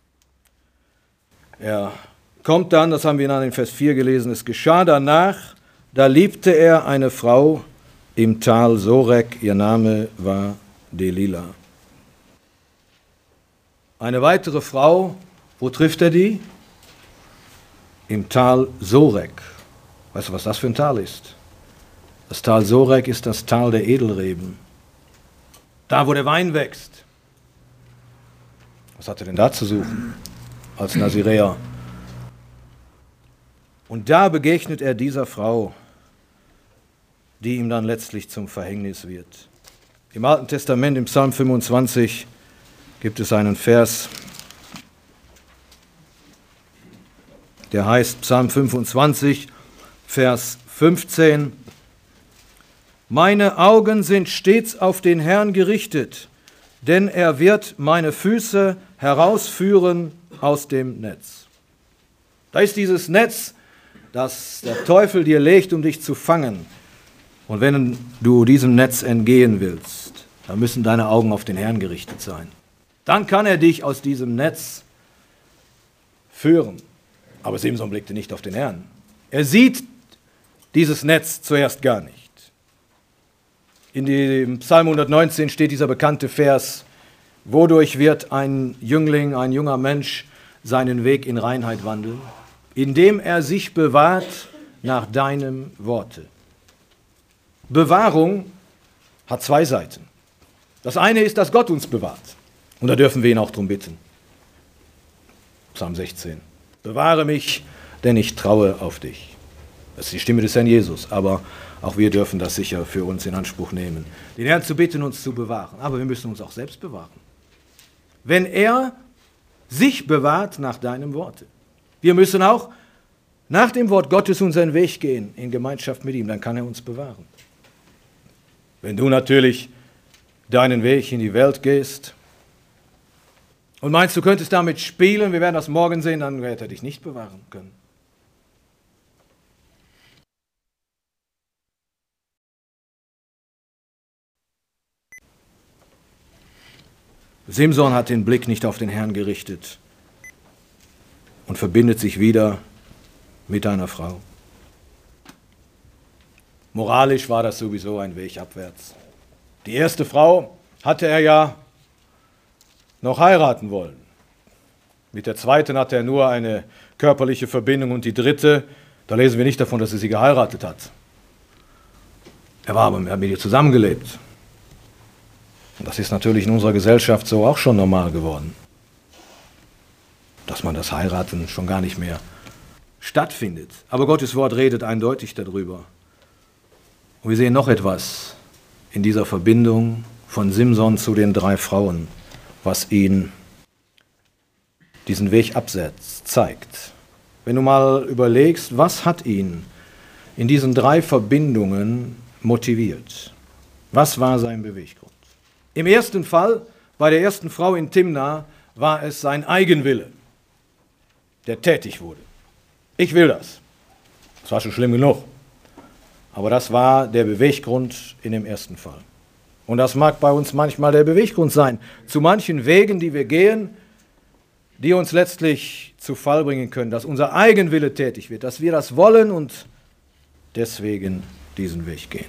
Er kommt dann, das haben wir dann in Vers 4 gelesen, es geschah danach, da liebte er eine Frau im Tal Sorek, ihr Name war Delila. Eine weitere Frau, wo trifft er die? Im Tal Sorek. Weißt du, was das für ein Tal ist? Das Tal Sorek ist das Tal der Edelreben. Da, wo der Wein wächst. Was hat er denn da zu suchen als Naziräer? Und da begegnet er dieser Frau, die ihm dann letztlich zum Verhängnis wird. Im Alten Testament, im Psalm 25, gibt es einen Vers, der heißt Psalm 25, Vers 15. Meine Augen sind stets auf den Herrn gerichtet, denn er wird meine Füße herausführen aus dem Netz. Da ist dieses Netz, das der Teufel dir legt, um dich zu fangen. Und wenn du diesem Netz entgehen willst, dann müssen deine Augen auf den Herrn gerichtet sein. Dann kann er dich aus diesem Netz führen. Aber Simson blickte nicht auf den Herrn. Er sieht dieses Netz zuerst gar nicht. In dem Psalm 119 steht dieser bekannte Vers, wodurch wird ein Jüngling, ein junger Mensch seinen Weg in Reinheit wandeln? Indem er sich bewahrt nach deinem Worte. Bewahrung hat zwei Seiten. Das eine ist, dass Gott uns bewahrt. Und da dürfen wir ihn auch darum bitten. Psalm 16. Bewahre mich, denn ich traue auf dich. Das ist die Stimme des Herrn Jesus, aber auch wir dürfen das sicher für uns in Anspruch nehmen, den Herrn zu bitten, uns zu bewahren. Aber wir müssen uns auch selbst bewahren. Wenn er sich bewahrt nach deinem Worte. Wir müssen auch nach dem Wort Gottes unseren Weg gehen, in Gemeinschaft mit ihm, dann kann er uns bewahren. Wenn du natürlich deinen Weg in die Welt gehst, Und meinst, du könntest damit spielen, wir werden das morgen sehen, dann hätte er dich nicht bewahren können. Simson hat den Blick nicht auf den Herrn gerichtet und verbindet sich wieder mit einer Frau. Moralisch war das sowieso ein Weg abwärts. Die erste Frau hatte er ja noch heiraten wollen. Mit der zweiten hatte er nur eine körperliche Verbindung und die dritte, da lesen wir nicht davon, dass er sie geheiratet hat. Er hat mit ihr zusammengelebt. Und das ist natürlich in unserer Gesellschaft so auch schon normal geworden. Dass man das Heiraten schon gar nicht mehr stattfindet. Aber Gottes Wort redet eindeutig darüber. Und wir sehen noch etwas in dieser Verbindung von Simson zu den 3 Frauen, was ihn diesen Weg abseits zeigt. Wenn du mal überlegst, was hat ihn in diesen 3 Verbindungen motiviert? Was war sein Beweggrund? Im ersten Fall, bei der ersten Frau in Timna, war es sein Eigenwille, der tätig wurde. Ich will das. Das war schon schlimm genug. Aber das war der Beweggrund in dem ersten Fall. Und das mag bei uns manchmal der Beweggrund sein, zu manchen Wegen, die wir gehen, die uns letztlich zu Fall bringen können, dass unser Eigenwille tätig wird, dass wir das wollen und deswegen diesen Weg gehen.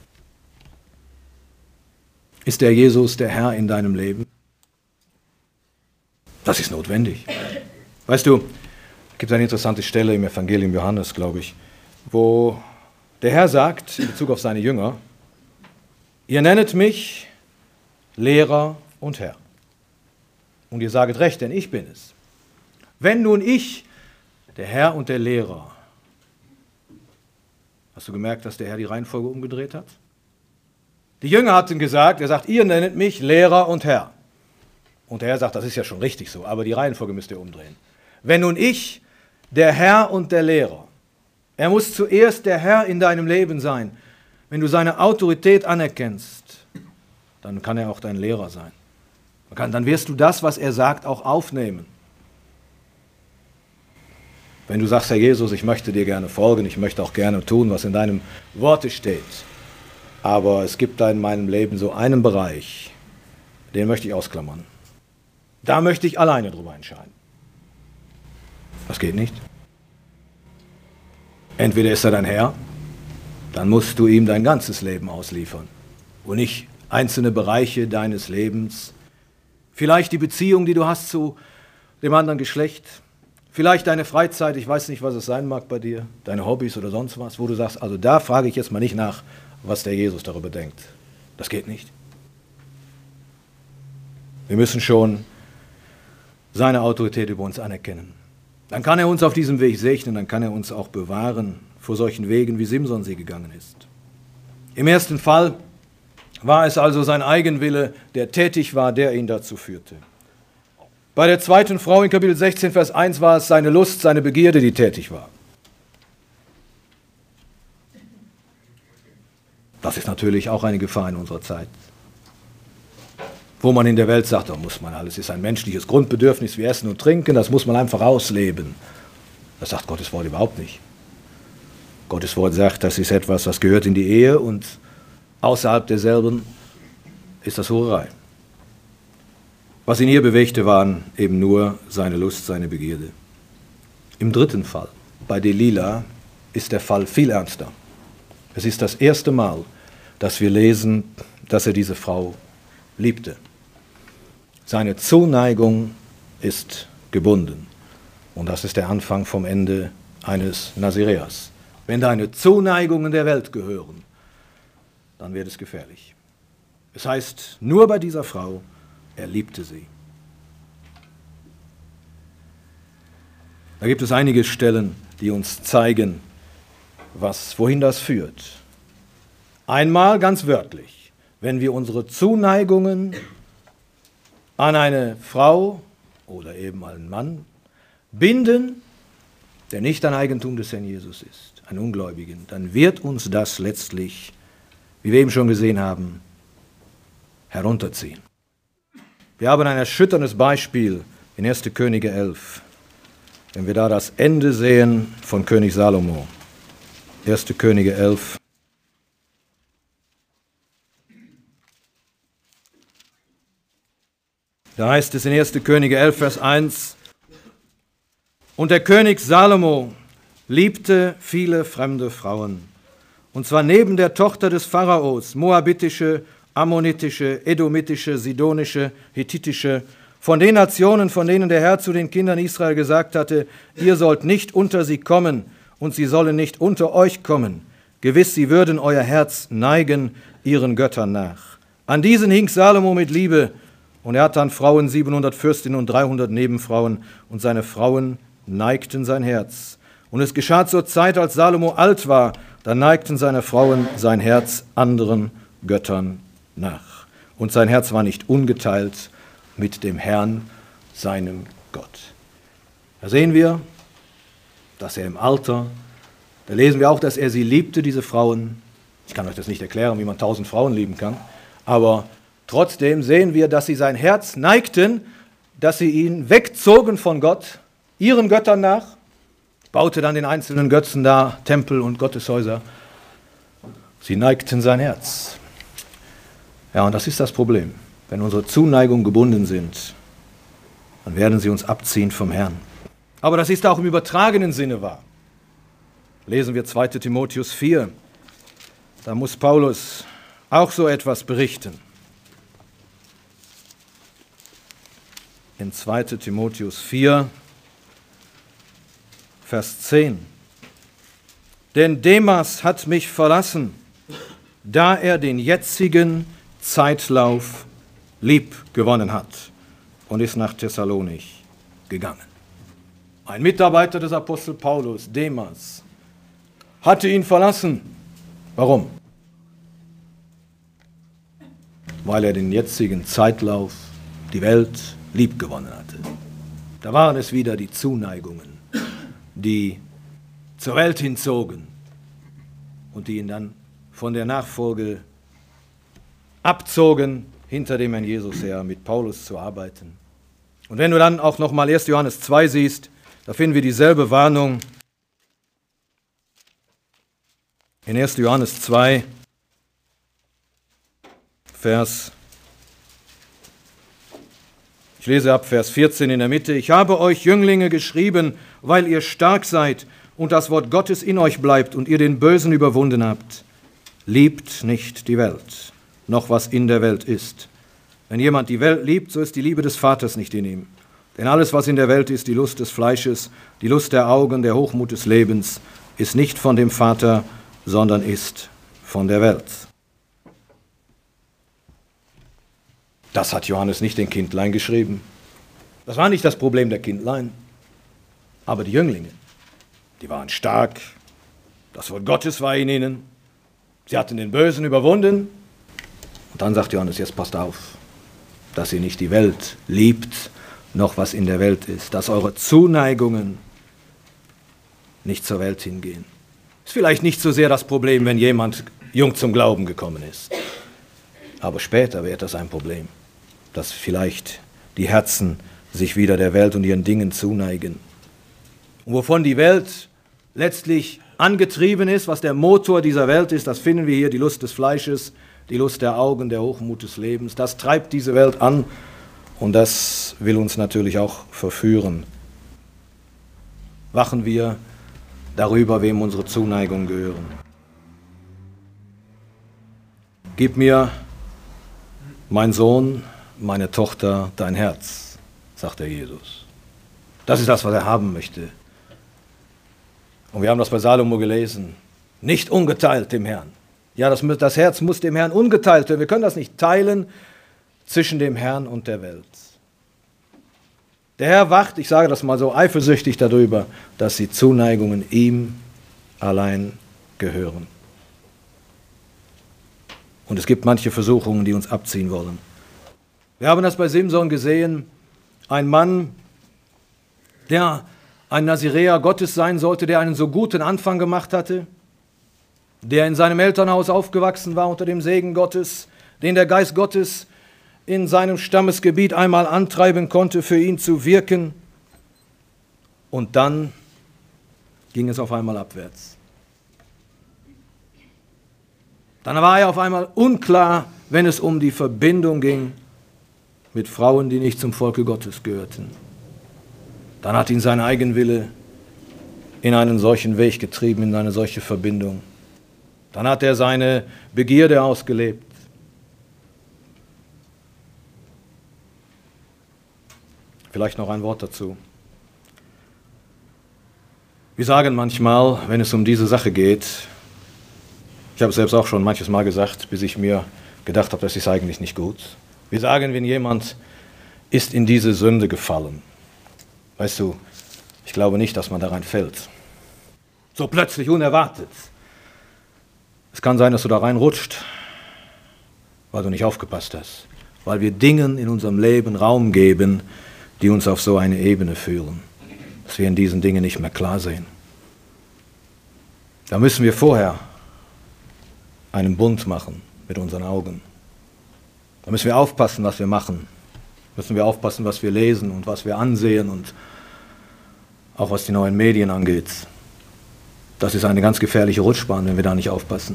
Ist der Jesus der Herr in deinem Leben? Das ist notwendig. Weißt du, es gibt eine interessante Stelle im Evangelium Johannes, glaube ich, wo der Herr sagt, in Bezug auf seine Jünger, ihr nennet mich Lehrer und Herr. Und ihr saget recht, denn ich bin es. Wenn nun ich, der Herr und der Lehrer, hast du gemerkt, dass der Herr die Reihenfolge umgedreht hat? Die Jünger hatten gesagt, er sagt, ihr nennt mich Lehrer und Herr. Und der Herr sagt, das ist ja schon richtig so, aber die Reihenfolge müsst ihr umdrehen. Wenn nun ich, der Herr und der Lehrer, er muss zuerst der Herr in deinem Leben sein. Wenn du seine Autorität anerkennst, dann kann er auch dein Lehrer sein. Dann wirst du das, was er sagt, auch aufnehmen. Wenn du sagst, Herr Jesus, ich möchte dir gerne folgen, ich möchte auch gerne tun, was in deinem Worte steht, aber es gibt da in meinem Leben so einen Bereich, den möchte ich ausklammern. Da möchte ich alleine drüber entscheiden. Das geht nicht. Entweder ist er dein Herr, dann musst du ihm dein ganzes Leben ausliefern und nicht einzelne Bereiche deines Lebens. Vielleicht die Beziehung, die du hast zu dem anderen Geschlecht, vielleicht deine Freizeit, ich weiß nicht, was es sein mag bei dir, deine Hobbys oder sonst was, wo du sagst, also da frage ich jetzt mal nicht nach, was der Jesus darüber denkt. Das geht nicht. Wir müssen schon seine Autorität über uns anerkennen. Dann kann er uns auf diesem Weg segnen, dann kann er uns auch bewahren vor solchen Wegen, wie Simson sie gegangen ist. Im ersten Fall war es also sein Eigenwille, der tätig war, der ihn dazu führte. Bei der zweiten Frau in Kapitel 16, Vers 1 war es seine Lust, seine Begierde, die tätig war. Das ist natürlich auch eine Gefahr in unserer Zeit. Wo man in der Welt sagt, da muss man alles, ist ein menschliches Grundbedürfnis wie Essen und Trinken, das muss man einfach ausleben. Das sagt Gottes Wort überhaupt nicht. Gottes Wort sagt, das ist etwas, das gehört in die Ehe und außerhalb derselben ist das Hurerei. Was ihn hier bewegte, waren eben nur seine Lust, seine Begierde. Im dritten Fall, bei Delila, ist der Fall viel ernster. Es ist das erste Mal, dass wir lesen, dass er diese Frau liebte. Seine Zuneigung ist gebunden. Und das ist der Anfang vom Ende eines Naziräers. Wenn deine Zuneigungen der Welt gehören, dann wird es gefährlich. Es heißt, nur bei dieser Frau, er liebte sie. Da gibt es einige Stellen, die uns zeigen, wohin das führt. Einmal ganz wörtlich, wenn wir unsere Zuneigungen an eine Frau oder eben einen Mann binden, der nicht ein Eigentum des Herrn Jesus ist, einen Ungläubigen, dann wird uns das letztlich, wie wir eben schon gesehen haben, herunterziehen. Wir haben ein erschütterndes Beispiel in 1. Könige 11, wenn wir da das Ende sehen von König Salomo. 1. Könige 11. Da heißt es in 1. Könige 11, Vers 1, und der König Salomo liebte viele fremde Frauen, und zwar neben der Tochter des Pharaos, moabitische, ammonitische, edomitische, sidonische, hethitische, von den Nationen, von denen der Herr zu den Kindern Israel gesagt hatte, ihr sollt nicht unter sie kommen und sie sollen nicht unter euch kommen. Gewiss, sie würden euer Herz neigen ihren Göttern nach. An diesen hing Salomo mit Liebe, und er hatte an Frauen 700 Fürstinnen und 300 Nebenfrauen, und seine Frauen neigten sein Herz. Und es geschah zur Zeit, als Salomo alt war, da neigten seine Frauen sein Herz anderen Göttern nach. Und sein Herz war nicht ungeteilt mit dem Herrn, seinem Gott. Da sehen wir, dass er im Alter, da lesen wir auch, dass er sie liebte, diese Frauen. Ich kann euch das nicht erklären, wie man 1000 Frauen lieben kann, aber trotzdem sehen wir, dass sie sein Herz neigten, dass sie ihn wegzogen von Gott, ihren Göttern nach, baute dann den einzelnen Götzen da, Tempel und Gotteshäuser. Sie neigten sein Herz. Ja, und das ist das Problem. Wenn unsere Zuneigung gebunden sind, dann werden sie uns abziehen vom Herrn. Aber das ist auch im übertragenen Sinne wahr. Lesen wir 2. Timotheus 4. Da muss Paulus auch so etwas berichten. In 2. Timotheus 4, Vers 10. Denn Demas hat mich verlassen, da er den jetzigen Zeitlauf lieb gewonnen hat und ist nach Thessalonich gegangen. Ein Mitarbeiter des Apostel Paulus, Demas, hatte ihn verlassen. Warum? Weil er den jetzigen Zeitlauf, die Welt, lieb gewonnen hatte. Da waren es wieder die Zuneigungen, die zur Welt hinzogen und die ihn dann von der Nachfolge abzogen, hinter dem Herrn Jesus her, mit Paulus zu arbeiten. Und wenn du dann auch nochmal 1. Johannes 2 siehst, da finden wir dieselbe Warnung. In 1. Johannes 2, ich lese ab Vers 14 in der Mitte. Ich habe euch Jünglinge geschrieben, weil ihr stark seid und das Wort Gottes in euch bleibt und ihr den Bösen überwunden habt. Liebt nicht die Welt, noch was in der Welt ist. Wenn jemand die Welt liebt, so ist die Liebe des Vaters nicht in ihm. Denn alles, was in der Welt ist, die Lust des Fleisches, die Lust der Augen, der Hochmut des Lebens, ist nicht von dem Vater, sondern ist von der Welt. Das hat Johannes nicht den Kindlein geschrieben. Das war nicht das Problem der Kindlein. Aber die Jünglinge, die waren stark. Das Wort Gottes war in ihnen. Sie hatten den Bösen überwunden. Und dann sagt Johannes, jetzt passt auf, dass ihr nicht die Welt liebt, noch was in der Welt ist. Dass eure Zuneigungen nicht zur Welt hingehen. Ist vielleicht nicht so sehr das Problem, wenn jemand jung zum Glauben gekommen ist. Aber später wird das ein Problem, dass vielleicht die Herzen sich wieder der Welt und ihren Dingen zuneigen. Und wovon die Welt letztlich angetrieben ist, was der Motor dieser Welt ist, das finden wir hier, die Lust des Fleisches, die Lust der Augen, der Hochmut des Lebens. Das treibt diese Welt an und das will uns natürlich auch verführen. Wachen wir darüber, wem unsere Zuneigungen gehören. Gib mir, mein Sohn, meine Tochter, dein Herz, sagt der Jesus. Das ist das, was er haben möchte. Und wir haben das bei Salomo gelesen. Nicht ungeteilt dem Herrn. Ja, das Herz muss dem Herrn ungeteilt werden. Wir können das nicht teilen zwischen dem Herrn und der Welt. Der Herr wacht, ich sage das mal so, eifersüchtig darüber, dass die Zuneigungen ihm allein gehören. Und es gibt manche Versuchungen, die uns abziehen wollen. Wir haben das bei Simson gesehen, ein Mann, der ein Naziräer Gottes sein sollte, der einen so guten Anfang gemacht hatte, der in seinem Elternhaus aufgewachsen war unter dem Segen Gottes, den der Geist Gottes in seinem Stammesgebiet einmal antreiben konnte, für ihn zu wirken. Und dann ging es auf einmal abwärts. Dann war er auf einmal unklar, wenn es um die Verbindung ging mit Frauen, die nicht zum Volke Gottes gehörten. Dann hat ihn sein Eigenwille in einen solchen Weg getrieben, in eine solche Verbindung. Dann hat er seine Begierde ausgelebt. Vielleicht noch ein Wort dazu. Wir sagen manchmal, wenn es um diese Sache geht, ich habe es selbst auch schon manches Mal gesagt, bis ich mir gedacht habe, das ist eigentlich nicht gut. Wir sagen, wenn jemand ist in diese Sünde gefallen, weißt du, ich glaube nicht, dass man da reinfällt. So plötzlich, unerwartet. Es kann sein, dass du da reinrutscht, weil du nicht aufgepasst hast, weil wir Dingen in unserem Leben Raum geben, die uns auf so eine Ebene führen, dass wir in diesen Dingen nicht mehr klar sehen. Da müssen wir vorher einen Bund machen mit unseren Augen. Da müssen wir aufpassen, was wir machen. Müssen wir aufpassen, was wir lesen und was wir ansehen und auch was die neuen Medien angeht. Das ist eine ganz gefährliche Rutschbahn, wenn wir da nicht aufpassen.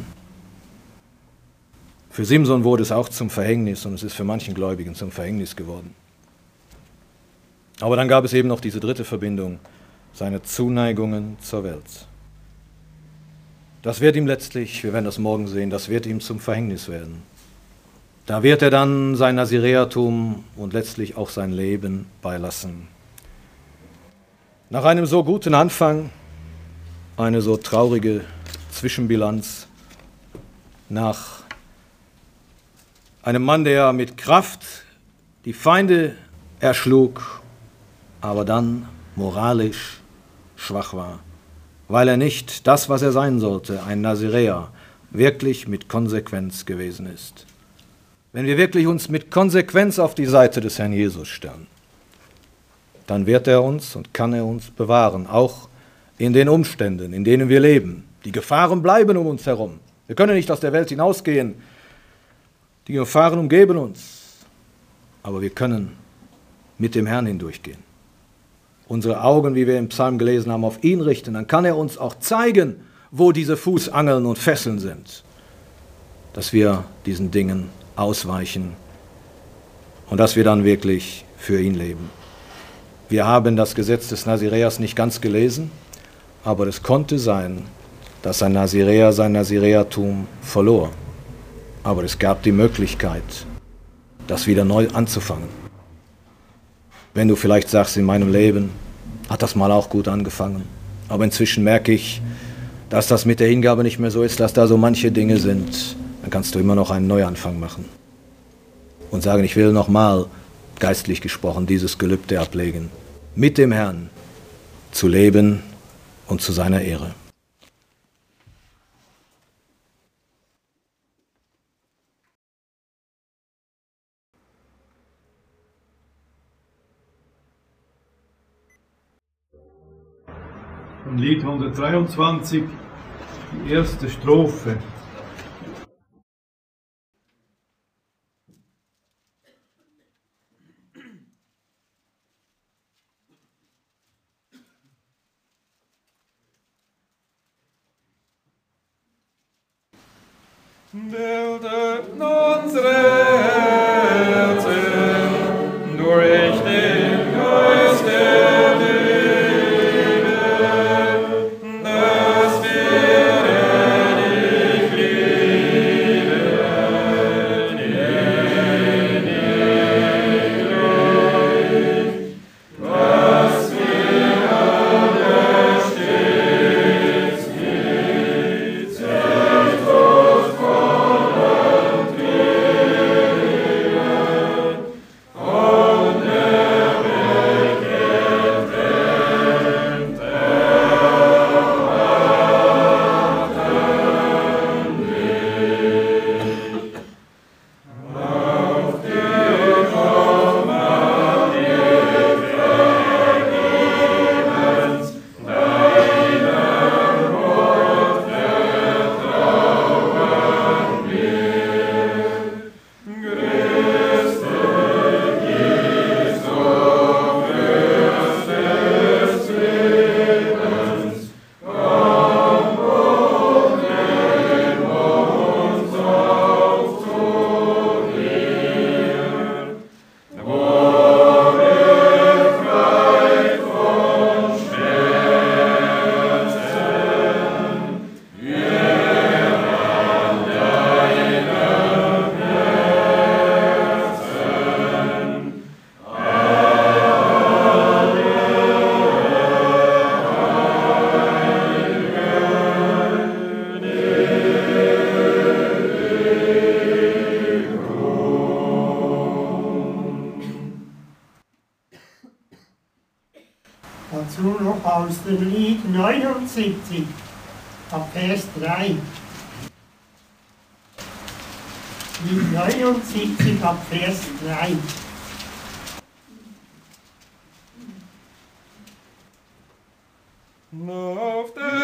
Für Simson wurde es auch zum Verhängnis und es ist für manchen Gläubigen zum Verhängnis geworden. Aber dann gab es eben noch diese dritte Verbindung, seine Zuneigungen zur Welt. Das wird ihm letztlich, wir werden das morgen sehen, das wird ihm zum Verhängnis werden. Da wird er dann sein Naziräertum und letztlich auch sein Leben beilassen. Nach einem so guten Anfang, eine so traurige Zwischenbilanz, nach einem Mann, der mit Kraft die Feinde erschlug, aber dann moralisch schwach war, weil er nicht das, was er sein sollte, ein Naziräer, wirklich mit Konsequenz gewesen ist. Wenn wir wirklich uns mit Konsequenz auf die Seite des Herrn Jesus stellen, dann wird er uns und kann er uns bewahren, auch in den Umständen, in denen wir leben. Die Gefahren bleiben um uns herum. Wir können nicht aus der Welt hinausgehen. Die Gefahren umgeben uns, aber wir können mit dem Herrn hindurchgehen. Unsere Augen, wie wir im Psalm gelesen haben, auf ihn richten, dann kann er uns auch zeigen, wo diese Fußangeln und Fesseln sind, dass wir diesen Dingen ausweichen und dass wir dann wirklich für ihn leben. Wir haben das Gesetz des Naziräers nicht ganz gelesen, aber es konnte sein, dass ein Naziräer sein Naziräertum verlor. Aber es gab die Möglichkeit, das wieder neu anzufangen. Wenn du vielleicht sagst, in meinem Leben hat das mal auch gut angefangen, aber inzwischen merke ich, dass das mit der Hingabe nicht mehr so ist, dass da so manche Dinge sind, dann kannst du immer noch einen Neuanfang machen und sagen, ich will nochmal, geistlich gesprochen, dieses Gelübde ablegen, mit dem Herrn zu leben und zu seiner Ehre. Von Lied 123, die erste Strophe. Bildet unsere Herzen durch den Geist der Liebe, dass wir dich lieben in Ewigkeit, dass wir alle stets mit Sehnsucht nun noch aus dem Lied 79, ab Vers 3. Lied 79, ab Vers 3. Auf der